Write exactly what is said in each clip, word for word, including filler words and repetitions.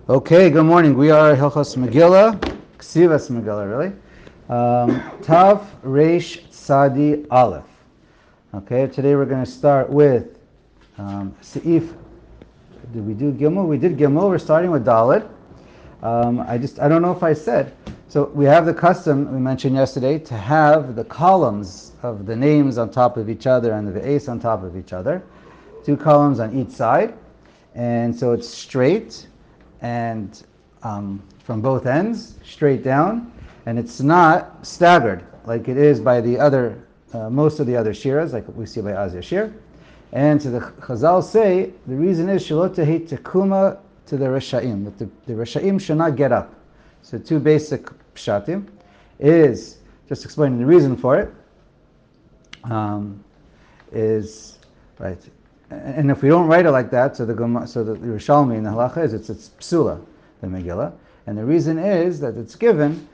Okay, good morning. We are Hilchos Megillah, Ksivas Megillah, really. Um, Tav Reish Tzadi Aleph. Okay, today we're going to start with um, Seif. Did we do Gimel? We did Gimel. We're starting with Dalet. Um, I just, I don't know if I said. So we have the custom we mentioned yesterday to have the columns of the names on top of each other and the Ve'es on top of each other. Two columns on each side. And so it's straight and um, from both ends, straight down, and it's not staggered like it is by the other, uh, most of the other shiras, like we see by Azia Shir. And to the Chazal say, the reason is Shalot Tehi Tekuma to the Risha'im, that the, the Risha'im should not get up. So two basic pshatim is, just explaining the reason for it, um, is, right, and if we don't write it like that, so the so the Yerushalmi in the halacha is it's it's psula, the Megillah, and the reason is that it's given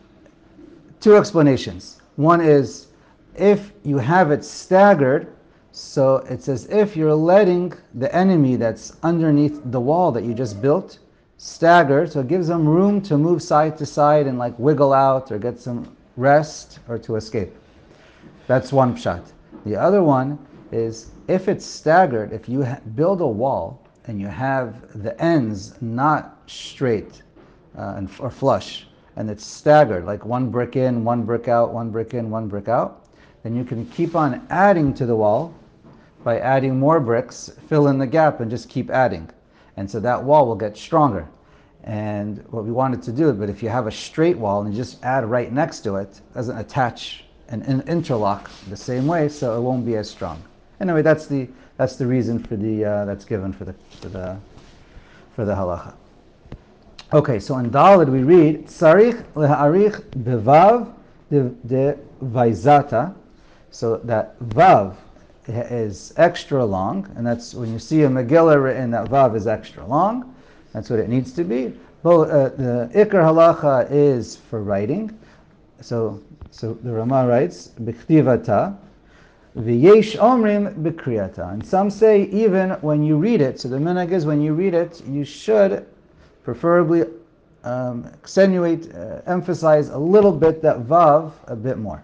two explanations. One is if you have it staggered, so it's as if you're letting the enemy that's underneath the wall that you just built stagger, so it gives them room to move side to side and like wiggle out or get some rest or to escape. That's one pshat. The other one is if it's staggered, if you ha- build a wall and you have the ends not straight uh, and, or flush, and it's staggered, like one brick in, one brick out, one brick in, one brick out, then you can keep on adding to the wall by adding more bricks, fill in the gap, and just keep adding. And so that wall will get stronger. And what we wanted to do, but if you have a straight wall and you just add right next to it, it doesn't attach and interlock the same way, so it won't be as strong. Anyway, that's the that's the reason for the uh, that's given for the for the for the halacha. Okay, so in Daled we read Tzarich leharich bevav de vaizata, so that vav is extra long, and that's when you see a Megillah written that vav is extra long. That's what it needs to be. But uh, the ikar halacha is for writing. So so the Rama writes b'chtivata. V'yesh omrim b'kriyata. And some say even when you read it, so the minhag is when you read it, you should preferably um, accentuate, uh, emphasize a little bit that vav a bit more.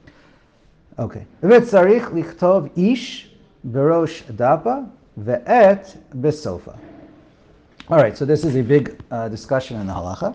Okay. V'tzarich lichtov ish berosh dapa ve'et besofa. All right, so this is a big uh, discussion in the halacha.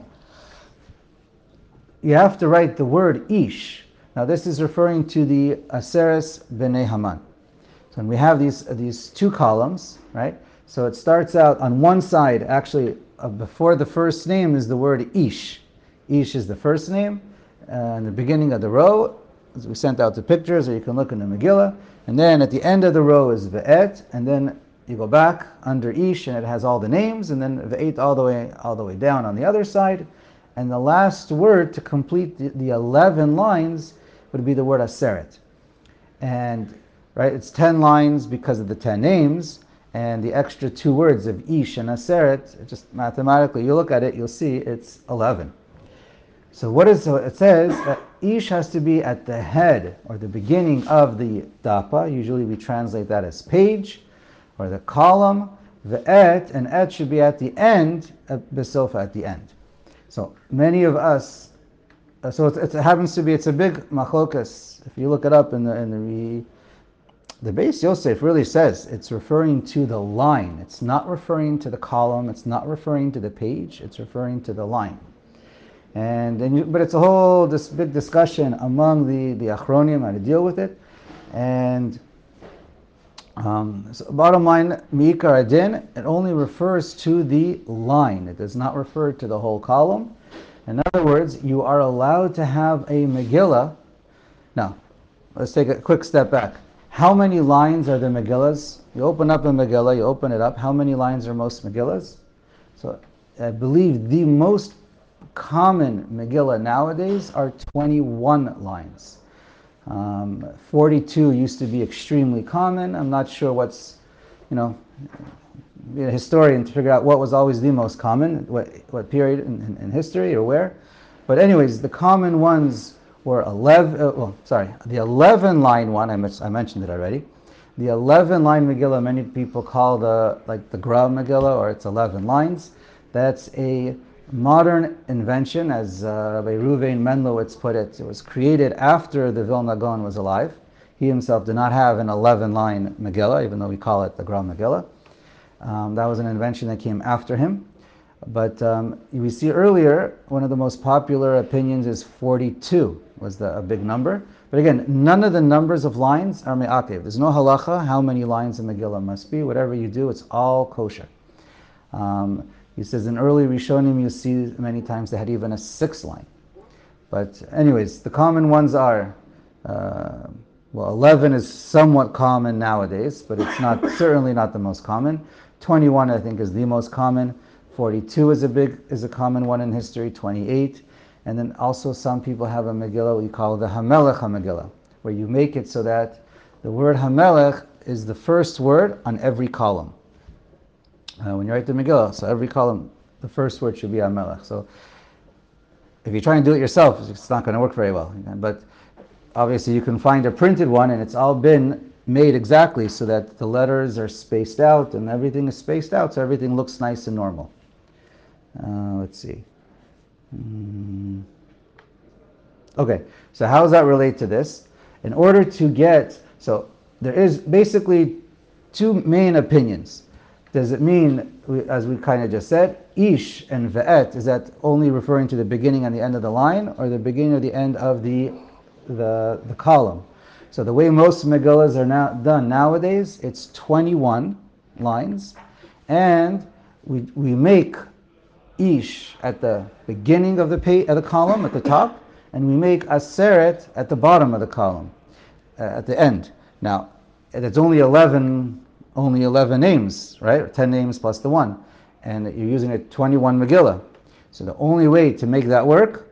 You have to write the word ish. Now this is referring to the Aseres B'nei Haman. So when we have these uh, these two columns, right? So it starts out on one side, actually uh, before the first name is the word Ish. Ish is the first name, uh, in the beginning of the row, as we sent out the pictures, or you can look in the Megillah. And then at the end of the row is Ve'et, and then you go back under Ish, and it has all the names, and then Ve'et all the way all the way down on the other side. And the last word to complete the, the eleven lines would be the word aseret. And right, it's ten lines because of the ten names, and the extra two words of ish and aseret, just mathematically, you look at it, you'll see it's eleven. So what is so it says that ish has to be at the head or the beginning of the dapa. Usually we translate that as page or the column. The et and et should be at the end, besofa at the end. So many of us, uh, so it, it happens to be, it's a big machlokas. If you look it up in the in the the Beis Yosef really says it's referring to the line. It's not referring to the column. It's not referring to the page. It's referring to the line. And and you, but it's a whole this big discussion among the the achronim how to deal with it. And um, so bottom line, mi'ikar adin, it only refers to the line. It does not refer to the whole column. In other words, you are allowed to have a Megillah. Now, let's take a quick step back. How many lines are the Megillahs? You open up a Megillah, you open it up. How many lines are most Megillahs? So I believe the most common Megillah nowadays are twenty-one lines. Um, forty-two used to be extremely common. I'm not sure what's, you know, be a historian to figure out what was always the most common, what what period in, in, in history or where. But anyways, the common ones were eleven, uh, well, sorry, the eleven line one, I, mis- I mentioned it already. The eleven line Megillah, many people call the, like the Gra Megillah, or it's eleven lines. That's a modern invention, as uh, Rabbi Ruvain Menlowitz put it. It was created after the Vilna Gaon was alive. He himself did not have an eleven-line Megillah, even though we call it the Gra Megillah. Um, that was an invention that came after him. But um, we see earlier, one of the most popular opinions is forty-two, was the, a big number. But again, none of the numbers of lines are me'akev. There's no halacha how many lines a Megillah must be. Whatever you do, it's all kosher. Um, he says in early Rishonim you see many times they had even a six line. But anyways, the common ones are, uh, well, eleven is somewhat common nowadays, but it's not certainly not the most common. twenty-one I think is the most common. forty-two is a big is a common one in history. twenty-eight, and then also some people have a Megillah we call the Hamelech HaMegillah, where you make it so that the word Hamelech is the first word on every column. Uh, when you write the Megillah, so every column, the first word should be Hamelech. So if you try and do it yourself, it's not going to work very well. But obviously you can find a printed one, and it's all been made exactly so that the letters are spaced out and everything is spaced out, so everything looks nice and normal. Uh, let's see. Mm. Okay, so how does that relate to this? In order to get, so there is basically two main opinions. Does it mean, as we kind of just said, ish and ve'et, is that only referring to the beginning and the end of the line, or the beginning or the end of the the, the column? So the way most Megillahs are now done nowadays, it's twenty-one lines, and we we make ish at the beginning of the page, at the column at the top, and we make aseret at the bottom of the column, uh, at the end. Now, it's only eleven. Only eleven names, right? Or ten names plus the one. And you're using a twenty-one Megillah. So the only way to make that work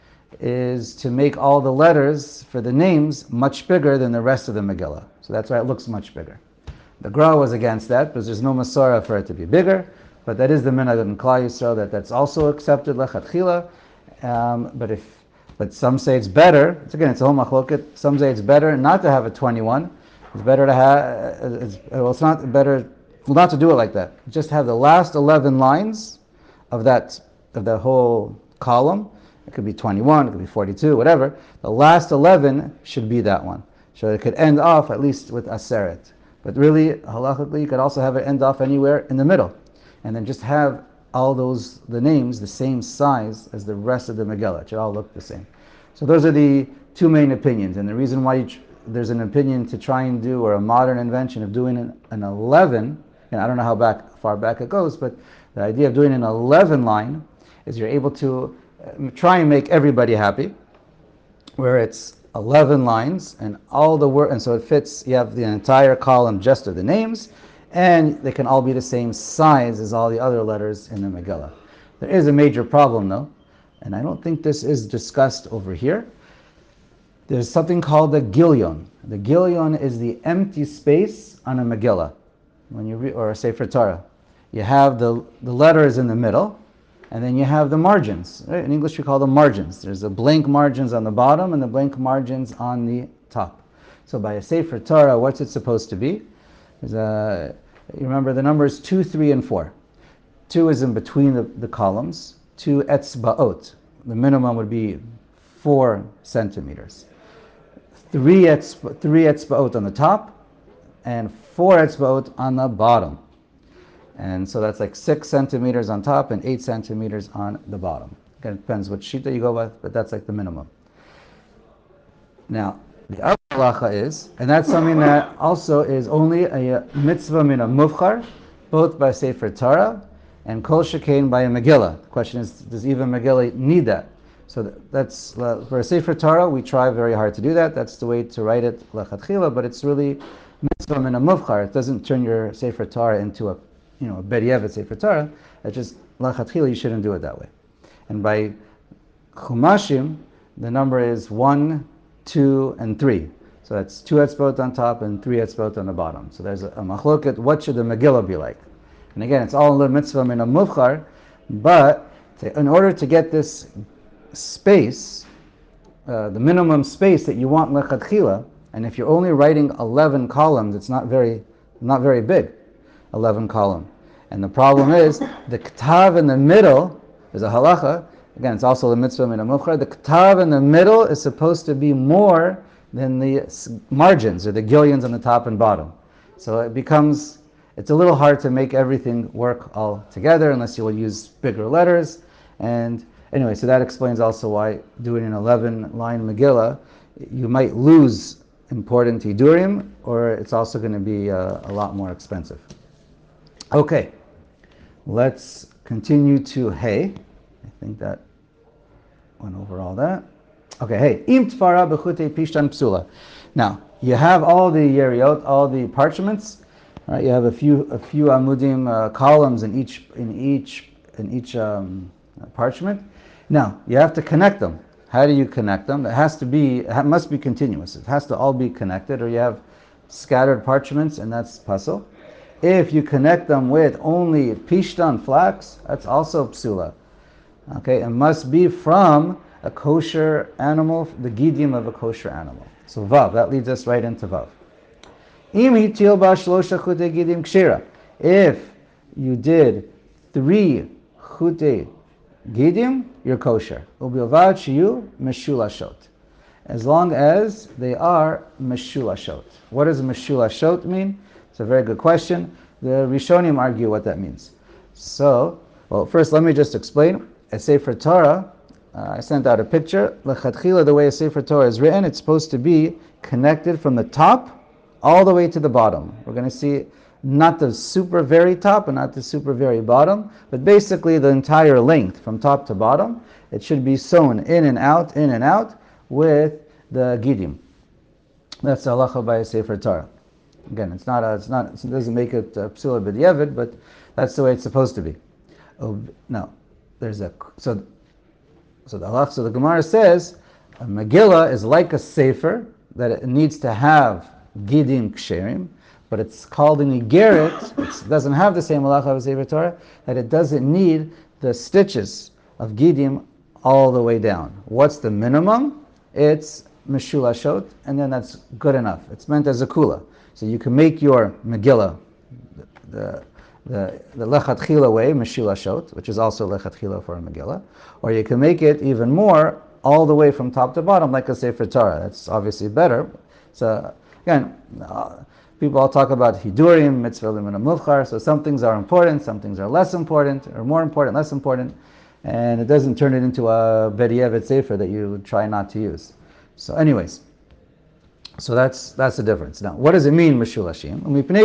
is to make all the letters for the names much bigger than the rest of the Megillah. So that's why it looks much bigger. The Gra was against that because there's no Masorah for it to be bigger, but that is the minhag in Klal Yisrael that that's also accepted lechatchila. Um, but if, but some say it's better. It's again, it's a whole machloket. Some say it's better not to have a twenty-one. It's better to have, it's, well, it's not better not to do it like that. Just have the last eleven lines of that of the whole column. It could be twenty-one, it could be forty-two, whatever. The last eleven should be that one. So it could end off at least with aseret. But really, halachically, you could also have it end off anywhere in the middle. And then just have all those, the names, the same size as the rest of the Megillah. It should all look the same. So those are the two main opinions. And the reason why you tr- there's an opinion to try and do, or a modern invention of doing an, an eleven, and I don't know how back far back it goes, but the idea of doing an eleven line is you're able to uh, try and make everybody happy, where it's eleven lines and all the work, and so it fits, you have the entire column just of the names, and they can all be the same size as all the other letters in the Megillah. There is a major problem though, and I don't think this is discussed over here. There's something called the Gilyon. The Gilyon is the empty space on a Megillah, when you re- or a Sefer Torah. You have the, the letters in the middle, and then you have the margins. Right? In English we call them margins. There's the blank margins on the bottom and the blank margins on the top. So by a Sefer Torah, what's it supposed to be? There's a, you remember the numbers two, three, and four. Two is in between the, the columns. Two etzba'ot. The minimum would be four centimeters. Three etzba, three etzba'ot on the top, and four etzba'ot on the bottom. And so that's like six centimeters on top and eight centimeters on the bottom. Again, it depends what sheet that you go with, but that's like the minimum. Now, the other halacha is, and that's something that also is only a mitzvah min a muvchar, both by Sefer Torah and kol shekain by a Megillah. The question is, does even Megillah need that? So that's, uh, for a Sefer Torah, we try very hard to do that. That's the way to write it, lechatchila, but it's really mitzvah min a muvchar. It doesn't turn your Sefer Torah into a, you know, a Bediyevet Sefer Torah. It's just, lechatchila, you shouldn't do it that way. And by chumashim, the number is one, two, and three. So that's two etzbot on top and three etzbot on the bottom. So there's a, a machloket, what should the Megillah be like? And again, it's all a mitzvah min a muvchar, but to, in order to get this space, uh, the minimum space that you want lechatchila, and if you're only writing eleven columns, it's not very, not very big, eleven column. And the problem is, the ktav in the middle is a halacha. Again, it's also the mitzvah min ha-muvchar. The ktav in the middle is supposed to be more than the margins, or the gillions on the top and bottom. So it becomes, it's a little hard to make everything work all together unless you will use bigger letters. And anyway, so that explains also why doing an eleven-line Megillah, you might lose important Hidurim, or it's also going to be uh, a lot more expensive. Okay, let's continue to Hey. I think that went over all that. Okay, Hey. Im tfara b'chutei pishtan psula. Now, you have all the yeriot, all the parchments. Right? You have a few, a few amudim uh, columns in each, in each, in each um, parchment. Now, you have to connect them. How do you connect them? It has to be, it must be continuous. It has to all be connected, or you have scattered parchments, and that's puzzle. If you connect them with only pishtan, flax, that's also psula. Okay, it must be from a kosher animal, the gidim of a kosher animal. So vav, that leads us right into vav. Im hitil ba shlosha chutei gidim kshira. If you did three chutei gidim, you're kosher. Ubilvad shiyu meshulashot. As long as they are meshulashot. What does meshulashot mean? It's a very good question. The Rishonim argue what that means. So, well, first let me just explain. A Sefer Torah, uh, I sent out a picture. Lechatchila, the way a Sefer Torah is written, it's supposed to be connected from the top all the way to the bottom. We're going to see not the super very top and not the super very bottom, but basically the entire length from top to bottom. It should be sewn in and out, in and out with the gidim. That's the halacha by a Sefer Torah. Again, it's not, a, it's not, it doesn't make it psula b'diavad, but that's the way it's supposed to be. Oh, no, there's a, so, so the halacha, so the Gemara says, a Megillah is like a Sefer, that it needs to have gidim ksherim, but it's called an igeret, it doesn't have the same halacha of a Sefer Torah, that it doesn't need the stitches of gidim all the way down. What's the minimum? It's meshulashot, and then that's good enough. It's meant as a kula. So you can make your Megillah the the, the lechatchila way, meshulashot, which is also lechatchila for a Megillah, or you can make it even more, all the way from top to bottom, like a Sefer Torah. That's obviously better. So again, uh, people all talk about hidurim, mitzvah min ha-muvchar, so some things are important, some things are less important, or more important, less important, and it doesn't turn it into a b'diavad sefer that you try not to use. So anyways, so that's that's the difference. Now, what does it mean, meshulashim?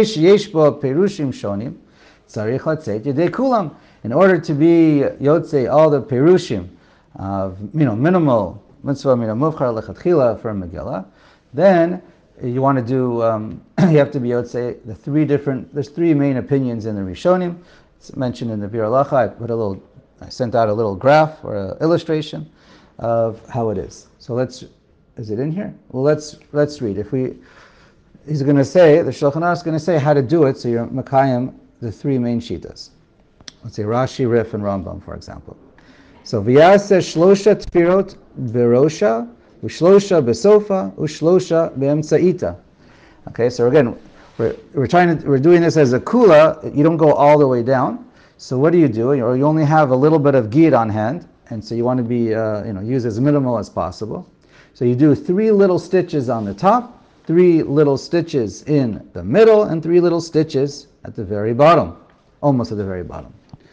In order to be yotzei all the perushim of, you know, minimal mitzvah min ha-muvchar lechatchila for a Megillah, then you want to do, um, you have to be yotzei the three different, there's three main opinions in the Rishonim. It's mentioned in the Bir Halacha. I put a little, I sent out a little graph or an illustration of how it is. So let's, is it in here? Well, let's let's read. If we, he's going to say, the Shulchan Aruch is going to say how to do it, so you're Makayim the three main shitas. Let's say Rashi, Rif, and Rambam, for example. So v'yaseh shlosha tfirot berosha, u'shlosha besofa, u'shlosha be'emtza'ita. Okay, so again, we're we're trying to we're doing this as a kula. You don't go all the way down. So what do you do? Or you only have a little bit of gid on hand, and so you want to be uh, you know use as minimal as possible. So you do three little stitches on the top, three little stitches in the middle, and three little stitches at the very bottom, almost at the very bottom.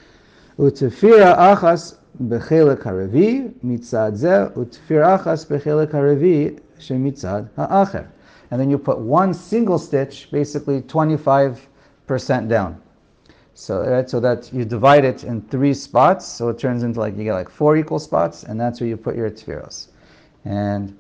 Utefira achas bechelek harevi mitzad zeh, utefira achas bechelek harevi shemitzad ha'acher. And then you put one single stitch, basically twenty-five percent down. So, right, so that you divide it in three spots, so it turns into like, you get like four equal spots, and that's where you put your tefillos. And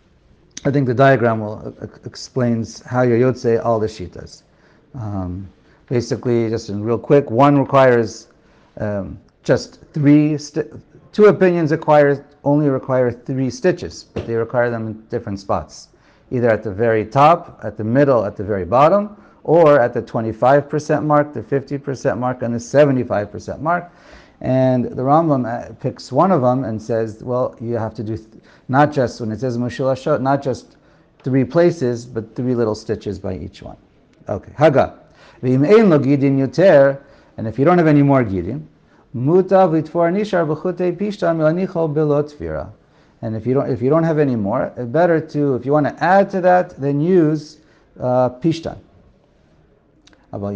I think the diagram will uh, explains how you yotzei all the shitas. Um, basically, just in real quick, one requires um, just three, sti- two opinions require, only require three stitches, but they require them in different spots. Either at the very top, at the middle, at the very bottom, or at the twenty-five percent mark, the fifty percent mark, and the seventy-five percent mark. And the Rambam picks one of them and says, well, you have to do th- not just, when it says meshulashot, not just three places, but three little stitches by each one. Okay, Haga. V'im ein lo gidin yoter And if you don't have any more gidin, mutav litfor nishar b'chutei pishtan milanichol bilot tfira. And if you don't, if you don't have any more, it's better to, if you want to add to that, then use uh, pishtan. But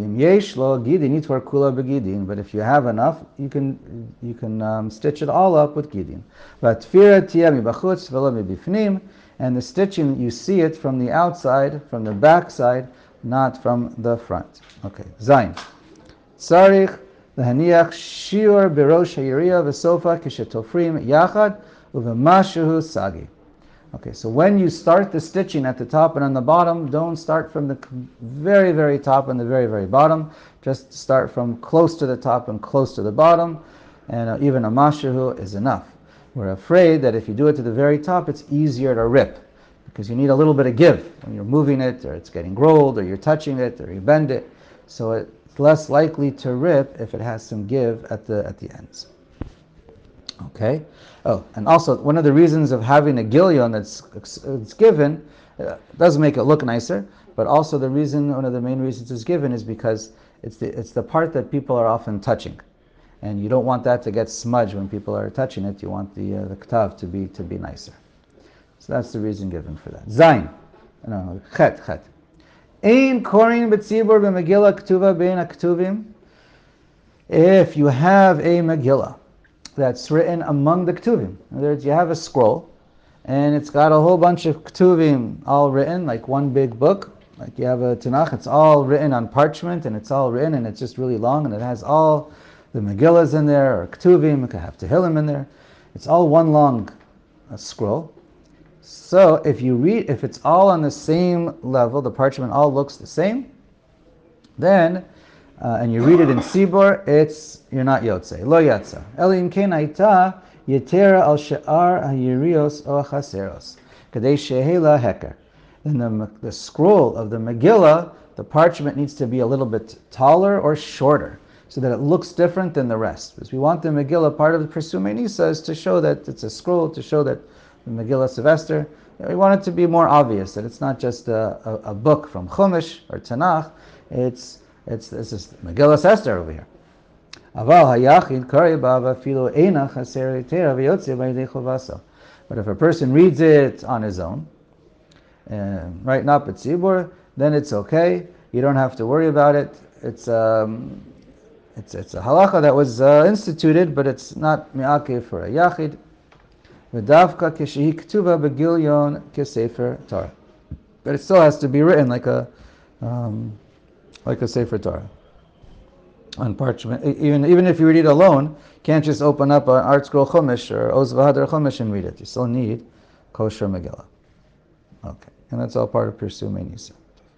if you have enough, you can you can um, stitch it all up with gidin. And the stitching, you see it from the outside, from the back side, not from the front. Okay, zayin. Tzarich lehaniach shiur berosh hayiriya v'sofa kishetofrim yachad uvemashuhu sagi. Okay, so when you start the stitching at the top and on the bottom, don't start from the very, very top and the very, very bottom. Just start from close to the top and close to the bottom, and uh, even a mashuhu is enough. We're afraid that if you do it to the very top, it's easier to rip, because you need a little bit of give when you're moving it, or it's getting rolled, or you're touching it, or you bend it. So it's less likely to rip if it has some give at the at the ends. Okay. Oh, and also one of the reasons of having a gilyon that's it's given uh, does make it look nicer, but also the reason, one of the main reasons it's given is because it's the it's the part that people are often touching, and you don't want that to get smudged when people are touching it. You want the uh, the ktav to be to be nicer. So that's the reason given for that. Zayin, no, chet chet. Ein korin b'tzibur b'megillah ktuva bein aktuvim. If you have a Megillah that's written among the Ktuvim. In other words, you have a scroll, and it's got a whole bunch of Ktuvim all written, like one big book. Like you have a Tanakh, it's all written on parchment, and it's all written, and it's just really long, and it has all the Megillahs in there, or Ktuvim, it could have Tehillim in there. It's all one long uh, scroll. So if you read, if it's all on the same level, the parchment all looks the same, then Uh, and you read it in Sibor, it's, you're not Yotze. Lo Yatza. Elim ken aita yetera al she'ar hayirios o chaseros. Kadei shehela heker. In the, the scroll of the Megillah, the parchment needs to be a little bit taller or shorter, so that it looks different than the rest. Because we want the Megillah, part of the Persumei Nisa is to show that it's a scroll, to show that the Megillah Sylvester, we want it to be more obvious, that it's not just a, a, a book from Chumash or Tanakh, it's It's this is Megillah Esther over here. But if a person reads it on his own, and right now at Tzibur, then it's okay. You don't have to worry about it. It's um, it's it's a halacha that was uh, instituted, but it's not mi'akev for a yachid. V'davka kishehi ktuva begilyon kesefer Torah. But it still has to be written like a um, like a Sefer Torah on parchment. Even even if you read it alone, you can't just open up an Art Scroll Chumash or Oz V'Hadar Chumash and read it. You still need kosher Megillah. Okay, and that's all part of Persumei Nisa.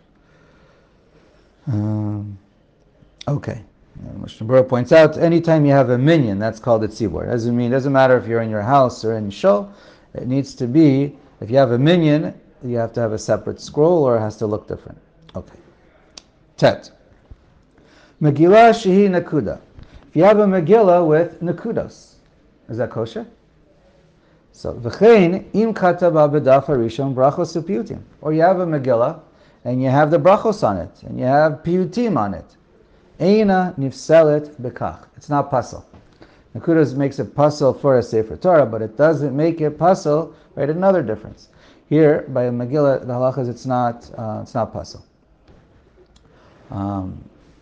Um, okay. Mishnah Berurah points out, anytime you have a minyan, that's called a tzibur. It doesn't mean, doesn't matter if you're in your house or in shul. It needs to be, if you have a minyan, you have to have a separate scroll, or it has to look different. Okay. Tet. Megillah shehi nakuda. If you have a Megillah with nakudos, is that kosher? So, v'chein im kataba b'daf harishon brachos u'piyutim. Or you have a Megillah, and you have the brachos on it, and you have piyutim on it. Eina nifselet bekach. It's not pasal. Nakudos makes it pasal for a Sefer Torah, but it doesn't make it pasal. Right? Another difference. Here, by a Megillah, the halacha is it's not, uh, it's not pasal. Um,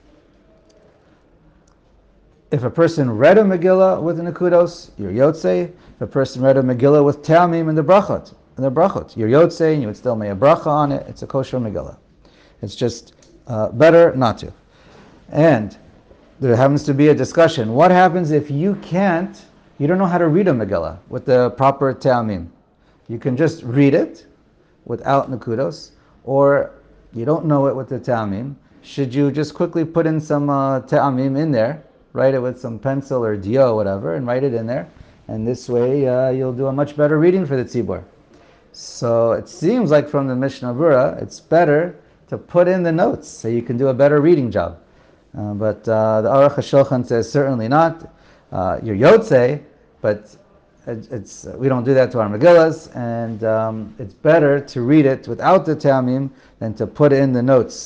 if a person read a Megillah with the Nakudos, you're Yotzei. If a person read a Megillah with Te'amim and the Brachot, and the Brachot, you're Yotzei, and you would still make a bracha on it. It's a kosher Megillah. It's just uh, better not to. And there happens to be a discussion. What happens if you can't, you don't know how to read a Megillah with the proper Te'amim? You can just read it without Nakudos, or you don't know it with the Te'amim. Should you just quickly put in some uh, Te'amim in there, write it with some pencil or dio or whatever, and write it in there, and this way uh, you'll do a much better reading for the tzibur. So it seems like from the Mishnah Berurah, it's better to put in the notes so you can do a better reading job. Uh, but uh, the Aruch HaShulchan says certainly not. Uh, you're Yotzei, but it, it's we don't do that to our Megillahs, and um, it's better to read it without the Te'amim than to put in the notes.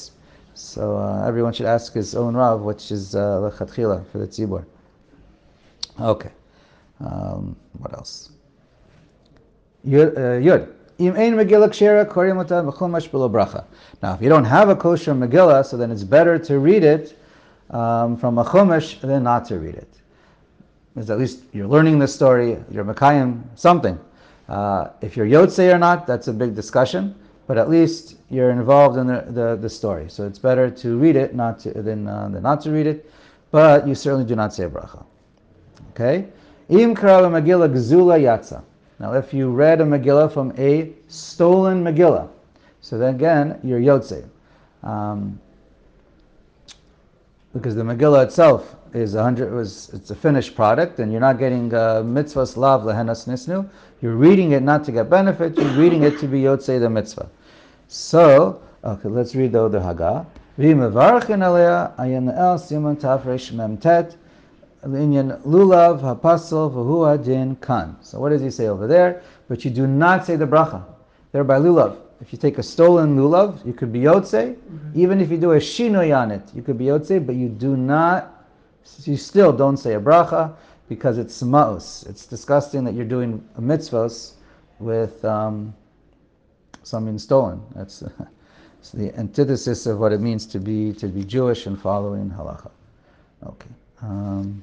So uh, everyone should ask his own Rav, which is lechatchila uh, for the tzibur. Okay. Um, what else? Yud. Uh, yud. Im ein Megillah kshera korim ota b'chumash b'lo bracha. Now, if you don't have a kosher Megillah, so then it's better to read it um, from a chumash than not to read it. Because at least you're learning the story, you're mekayim something. Uh, if you're yotzei or not, that's a big discussion. But at least you're involved in the, the, the story. So it's better to read it not to, than, uh, than not to read it. But you certainly do not say a bracha. Okay? Im kara Megillah gzula yatsa. Now, if you read a Megillah from a stolen Megillah, so then again, you're Yotzei. Um, because the Megillah itself is a hundred, was it's a finished product, and you're not getting uh, mitzvahs lav lehenas nisnu. You're reading it not to get benefit, you're reading it to be Yotzei the mitzvah. So, okay, let's read the other Haggah. V'mevarchin alea ayin el siman tafresh memtet. Lulav hapasel v'hu adin kan. So what does he say over there? But you do not say the bracha. There by lulav. If you take a stolen lulav, you could be yotzei. Mm-hmm. Even if you do a shinoi on it, you could be yotzei. But you do not. You still don't say a bracha because it's ma'us. It's disgusting that you're doing a mitzvos with um, something stolen. That's it's the antithesis of what it means to be to be Jewish and following halacha. Okay. Um,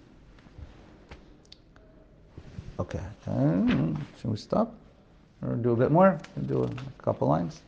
okay, um, should we stop or do a bit more? Do a couple lines.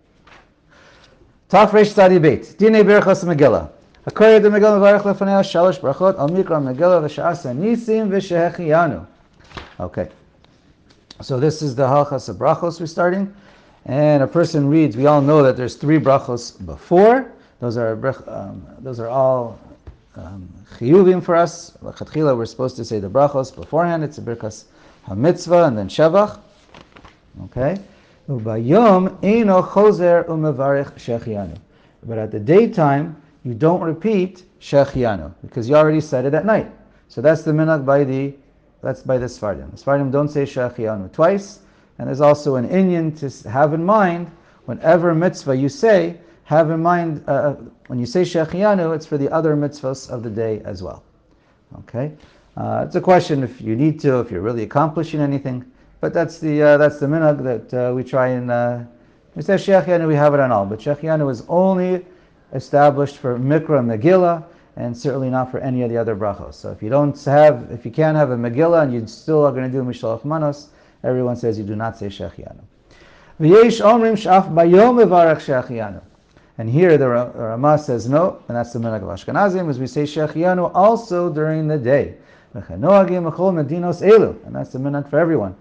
Taf Reish Tzadi Beit. Dinei Berachos Megillah. Hakoyed the Megillah Mevarech Lefanei Shalosh Brachot Al Mikra Megillah V'Sha'asa Nisim V'Shehechiyanu. Okay, so this is the halachas of brachos we're starting, and a person reads. We all know that there's three brachos before. Those are um, those are all. Um, chiyuvim for us. L'chatchila, we're supposed to say the brachos beforehand. It's a birkas hamitzvah and then shevach. Okay. Ubayom eino chozer umevarich shechianu. But at the daytime, you don't repeat shechianu because you already said it at night. So that's the minhag by the that's by the Sfardim. The Sfardim don't say shechianu twice, and there's also an inyan to have in mind whenever mitzvah you say. Have in mind, uh, when you say Shechianu, it's for the other mitzvahs of the day as well. Okay? Uh, it's a question if you need to, if you're really accomplishing anything, but that's the uh, that's the minhag that uh, we try and, uh, we say Shechianu, we have it on all, but Shechianu is only established for Mikra Megillah, and certainly not for any of the other brachos. So if you don't have, if you can't have a Megillah, and you still are going to do Mishalach Manos, everyone says you do not say Shechianu. V'yesh omrim sh'af bayom mevarach Shechianu. And here the Ramah says no, and that's the minhag of Ashkenazim, as we say Shechianu also during the day. And that's the minhag for everyone.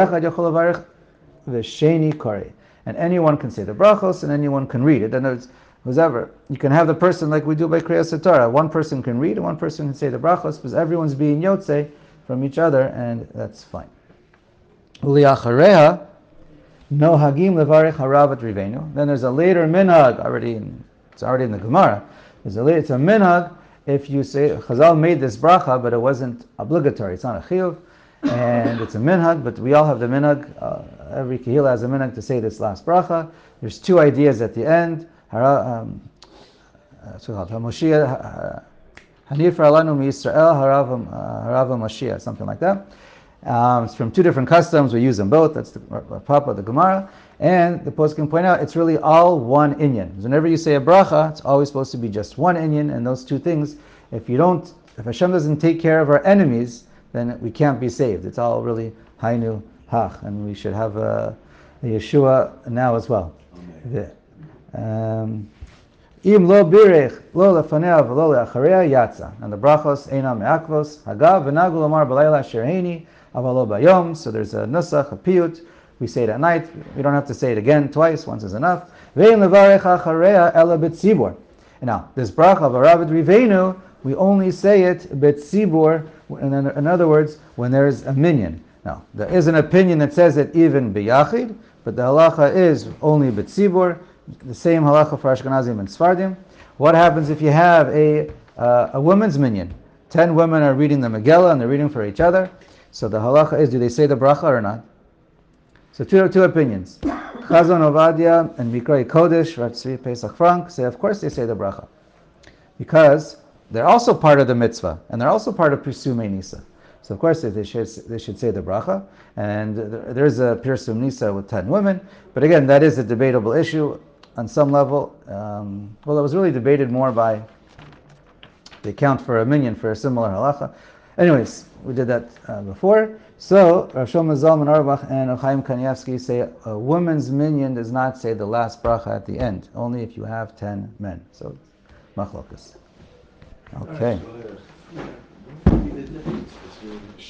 And anyone can say the brachos, and anyone can read it. And there's whoever you can have the person like we do by Kriyas Torah. One person can read, and one person can say the brachos, because everyone's being yotzei from each other, and that's fine. No hagim levarich haravat rivenu. Then there's a later minhag already. In, it's already in the Gemara. There's a later, it's a minhag if you say Chazal made this bracha, but it wasn't obligatory. It's not a chiyuv, and it's a minhag. But we all have the minhag. Uh, every kehila has a minhag to say this last bracha. There's two ideas at the end. Um, Hanifar alanu miYisrael harav Mashiach, something like that. Um, it's from two different customs. We use them both. That's the Papa, the Gemara. And the post can point out it's really all one inyan. Whenever you say a bracha, it's always supposed to be just one inyan. And those two things, if you don't, if Hashem doesn't take care of our enemies, then we can't be saved. It's all really hainu hach. And we should have a, a Yeshua now as well. Um, Im lo birech lo lefanea v'lo le'achareya yatsa. And the brachos eina me'akvos hagav v'nagu lomar b'layla sherheini avalo bayom. So there's a nusach, a piyut. We say it at night. We don't have to say it again twice. Once is enough. Ve'im levarech achareya ela b'tzibur. Now this bracha of Aravid Rivenu, we only say it b'tzibur. In, in other words, when there is a minyan. Now there is an opinion that says it even b'yachid, but the halacha is only b'tzibur. The same halacha for Ashkenazim and Sfardim. What happens if you have a uh, a women's minyan? Ten women are reading the Megillah and they're reading for each other. So the halacha is, do they say the bracha or not? So two two opinions. Chazon Ovadia and Mikrai Kodesh, Rav Tzvi Pesach Frank say, of course they say the bracha. Because they're also part of the mitzvah, and they're also part of Pirsumei Nisa. So of course they should, they should say the bracha, and there's a Pirsum Nisa with ten women, but again, that is a debatable issue on some level. Um, well, it was really debated more by the account for a minyan for a similar halacha. Anyways, we did that uh, before. So, Rav Shlomo Zalman Auerbach and Rav Chaim Kanievsky say a woman's minyan does not say the last bracha at the end, only if you have ten men. So, machlokas. Okay.